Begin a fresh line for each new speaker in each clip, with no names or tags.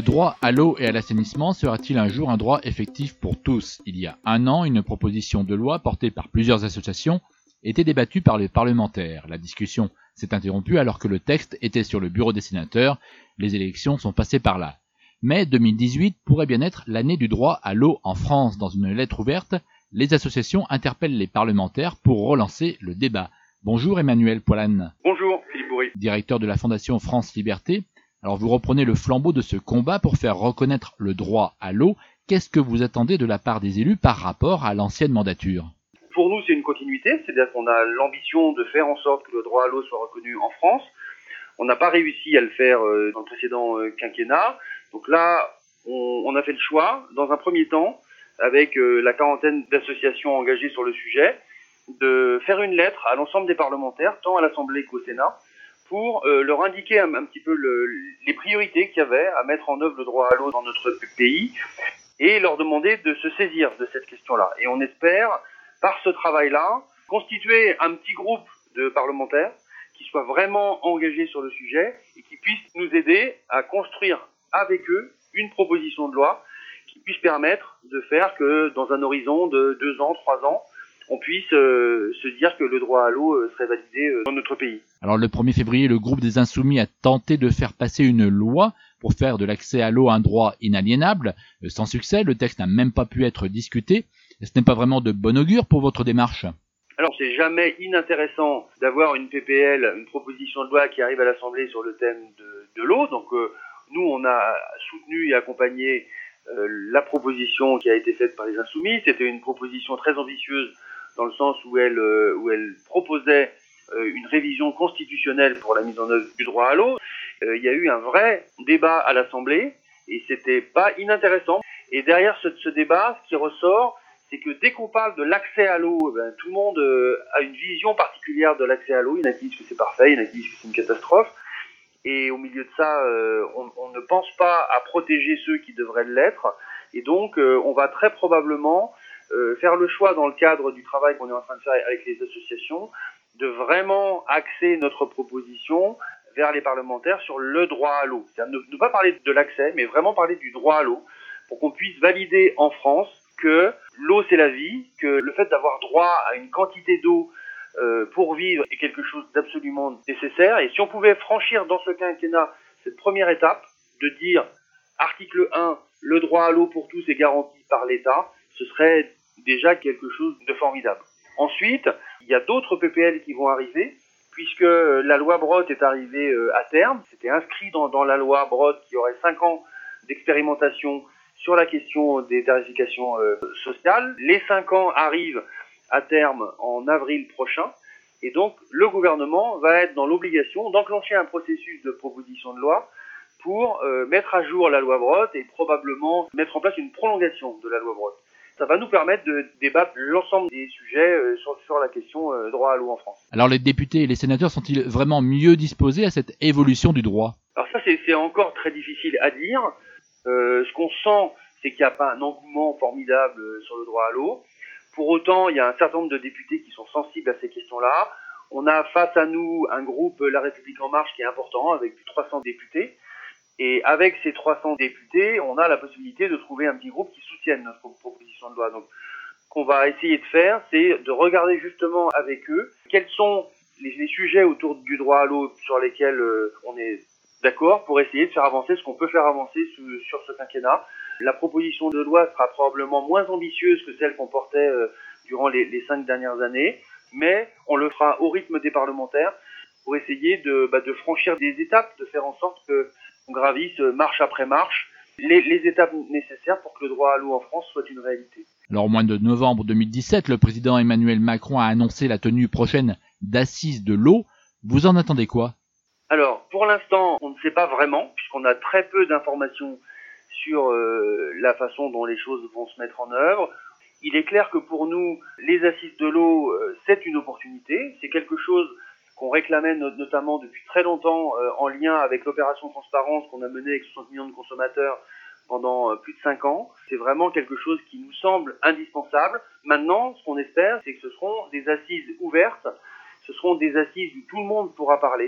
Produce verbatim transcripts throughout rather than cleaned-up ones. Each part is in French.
droit à l'eau et à l'assainissement sera-t-il un jour un droit effectif pour tous? Il y a un an, une proposition de loi portée par plusieurs associations était débattue par les parlementaires. La discussion s'est interrompue alors que le texte était sur le bureau des sénateurs. Les élections sont passées par là. Mais deux mille dix-huit pourrait bien être l'année du droit à l'eau en France. Dans une lettre ouverte, les associations interpellent les parlementaires pour relancer le débat. Bonjour Emmanuel Poilane.
Bonjour Philippe Bourri.
Directeur de la Fondation France Liberté. Alors vous reprenez le flambeau de ce combat pour faire reconnaître le droit à l'eau. Qu'est-ce que vous attendez de la part des élus par rapport à l'ancienne mandature?
Pour nous, c'est une continuité, c'est-à-dire qu'on a l'ambition de faire en sorte que le droit à l'eau soit reconnu en France. On n'a pas réussi à le faire dans le précédent quinquennat. Donc là, on, on a fait le choix, dans un premier temps, avec la quarantaine d'associations engagées sur le sujet, de faire une lettre à l'ensemble des parlementaires, tant à l'Assemblée qu'au Sénat, pour euh, leur indiquer un, un petit peu le, les priorités qu'il y avait à mettre en œuvre le droit à l'eau dans notre pays et leur demander de se saisir de cette question-là. Et on espère, par ce travail-là, constituer un petit groupe de parlementaires qui soient vraiment engagés sur le sujet et qui puissent nous aider à construire avec eux une proposition de loi qui puisse permettre de faire que dans un horizon de deux ans, trois ans, on puisse euh, se dire que le droit à l'eau euh, serait validé euh, dans notre pays.
Alors le premier février, le groupe des Insoumis a tenté de faire passer une loi pour faire de l'accès à l'eau un droit inaliénable. Euh, sans succès, le texte n'a même pas pu être discuté. Ce n'est pas vraiment de bon augure pour votre démarche?
Alors c'est jamais inintéressant d'avoir une P P L, une proposition de loi qui arrive à l'Assemblée sur le thème de, de l'eau. Donc euh, nous on a soutenu et accompagné euh, la proposition qui a été faite par les Insoumis. C'était une proposition très ambitieuse dans le sens où elle, euh, où elle proposait euh, une révision constitutionnelle pour la mise en œuvre du droit à l'eau. Euh, il y a eu un vrai débat à l'Assemblée et c'était pas inintéressant. Et derrière ce, ce débat, ce qui ressort, c'est que dès qu'on parle de l'accès à l'eau, ben, tout le monde euh, a une vision particulière de l'accès à l'eau. Il y en a qui disent que c'est parfait, il y en a qui disent que c'est une catastrophe. Et au milieu de ça, euh, on, on ne pense pas à protéger ceux qui devraient l'être. Et donc, euh, on va très probablement Euh, faire le choix dans le cadre du travail qu'on est en train de faire avec les associations, de vraiment axer notre proposition vers les parlementaires sur le droit à l'eau. C'est-à-dire ne, ne pas parler de l'accès, mais vraiment parler du droit à l'eau, pour qu'on puisse valider en France que l'eau c'est la vie, que le fait d'avoir droit à une quantité d'eau euh, pour vivre est quelque chose d'absolument nécessaire. Et si on pouvait franchir dans ce quinquennat cette première étape, de dire article un, le droit à l'eau pour tous est garanti par l'État, ce serait déjà quelque chose de formidable. Ensuite, il y a d'autres P P L qui vont arriver, puisque la loi Brottes est arrivée à terme. C'était inscrit dans, dans la loi Brottes qu'il y aurait cinq ans d'expérimentation sur la question des tarifications euh, sociales. Les cinq ans arrivent à terme en avril prochain, et donc le gouvernement va être dans l'obligation d'enclencher un processus de proposition de loi pour euh, mettre à jour la loi Brottes et probablement mettre en place une prolongation de la loi Brottes. Ça va nous permettre de débattre l'ensemble des sujets euh, sur, sur la question euh, droit à l'eau en France.
Alors les députés et les sénateurs sont-ils vraiment mieux disposés à cette évolution du droit?
Alors ça, c'est, c'est encore très difficile à dire. Euh, ce qu'on sent, c'est qu'il n'y a pas un engouement formidable sur le droit à l'eau. Pour autant, il y a un certain nombre de députés qui sont sensibles à ces questions-là. On a face à nous un groupe La République En Marche qui est important, avec plus de trois cents députés. Et avec ces trois cents députés, on a la possibilité de trouver un petit groupe qui soutienne notre proposition de loi. Donc, ce qu'on va essayer de faire, c'est de regarder justement avec eux quels sont les, les sujets autour du droit à l'eau sur lesquels euh, on est d'accord pour essayer de faire avancer ce qu'on peut faire avancer su, sur ce quinquennat. La proposition de loi sera probablement moins ambitieuse que celle qu'on portait euh, durant les, les cinq dernières années, mais on le fera au rythme des parlementaires pour essayer de, bah, de franchir des étapes, de faire en sorte que on gravisse marche après marche les, les étapes nécessaires pour que le droit à l'eau en France soit une réalité.
Alors au mois de novembre deux mille dix-sept, le président Emmanuel Macron a annoncé la tenue prochaine d'assises de l'eau. Vous en attendez quoi?
Alors pour l'instant, on ne sait pas vraiment, puisqu'on a très peu d'informations sur euh, la façon dont les choses vont se mettre en œuvre. Il est clair que pour nous, les assises de l'eau, euh, c'est une opportunité, c'est quelque chose qu'on réclamait notamment depuis très longtemps euh, en lien avec l'opération Transparence qu'on a menée avec soixante millions de consommateurs pendant euh, plus de cinq ans. C'est vraiment quelque chose qui nous semble indispensable. Maintenant, ce qu'on espère, c'est que ce seront des assises ouvertes, ce seront des assises où tout le monde pourra parler,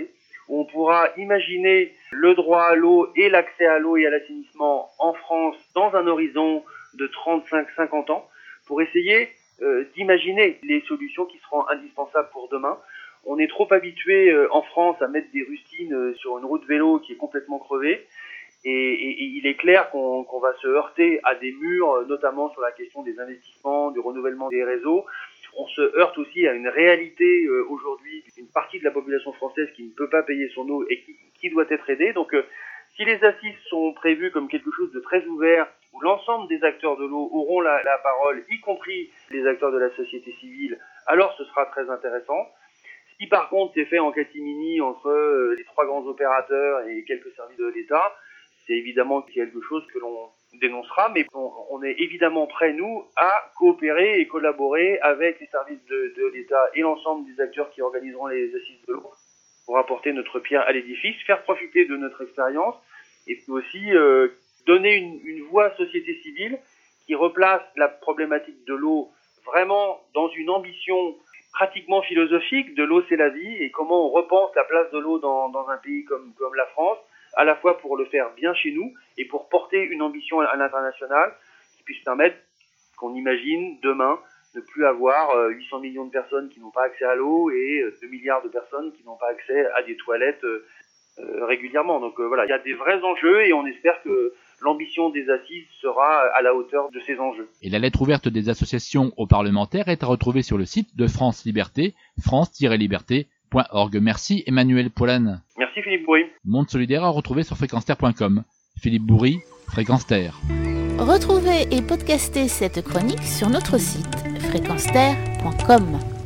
où on pourra imaginer le droit à l'eau et l'accès à l'eau et à l'assainissement en France dans un horizon de trente-cinq à cinquante ans, pour essayer euh, d'imaginer les solutions qui seront indispensables pour demain. On est trop habitué euh, en France à mettre des rustines euh, sur une route vélo qui est complètement crevée. Et, et, et il est clair qu'on, qu'on va se heurter à des murs, notamment sur la question des investissements, du renouvellement des réseaux. On se heurte aussi à une réalité euh, aujourd'hui, une partie de la population française qui ne peut pas payer son eau et qui, qui doit être aidée. Donc euh, si les assises sont prévues comme quelque chose de très ouvert, où l'ensemble des acteurs de l'eau auront la, la parole, y compris les acteurs de la société civile, alors ce sera très intéressant. Si par contre c'est fait en catimini entre euh, les trois grands opérateurs et quelques services de l'État, c'est évidemment quelque chose que l'on dénoncera, mais on, on est évidemment prêts, nous, à coopérer et collaborer avec les services de, de l'État et l'ensemble des acteurs qui organiseront les assises de l'eau pour apporter notre pierre à l'édifice, faire profiter de notre expérience et puis aussi euh, donner une, une voix à la société civile qui replace la problématique de l'eau vraiment dans une ambition pratiquement philosophique de l'eau c'est la vie et comment on repense la place de l'eau dans, dans un pays comme, comme la France, à la fois pour le faire bien chez nous et pour porter une ambition à l'international qui puisse permettre qu'on imagine demain ne plus avoir huit cents millions de personnes qui n'ont pas accès à l'eau et deux milliards de personnes qui n'ont pas accès à des toilettes euh, régulièrement. Donc euh, voilà, il y a des vrais enjeux et on espère que l'ambition des assises sera à la hauteur de ces enjeux.
Et la lettre ouverte des associations aux parlementaires est à retrouver sur le site de France Liberté, france tiret liberté point org. Merci Emmanuel Poilane.
Merci Philippe Bourry.
Monde solidaire à retrouver sur fréquence terre point com. Philippe Bourry, Fréquence Terre.
Retrouvez et podcastez cette chronique sur notre site fréquence terre point com.